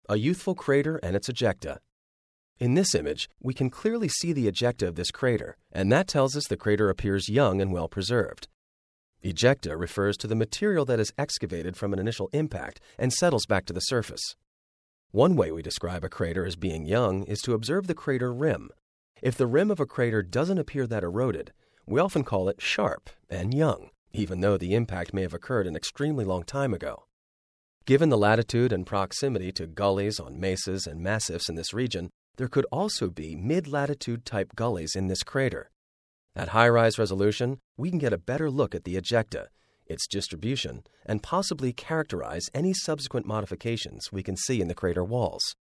A youthful crater and its ejecta. In this image, we can clearly see the ejecta of this crater, and that tells us the crater appears young and well preserved. Ejecta refers to the material that is excavated from an initial impact and settles back to the surface. One way we describe a crater as being young is to observe the crater rim. If the rim of a crater doesn't appear that eroded, we often call it sharp and young, even though the impact may have occurred an extremely long time ago. Given the latitude and proximity to gullies on mesas and massifs in this region, there could also be mid-latitude type gullies in this crater. At high-rise resolution, we can get a better look at the ejecta, its distribution, and possibly characterize any subsequent modifications we can see in the crater walls.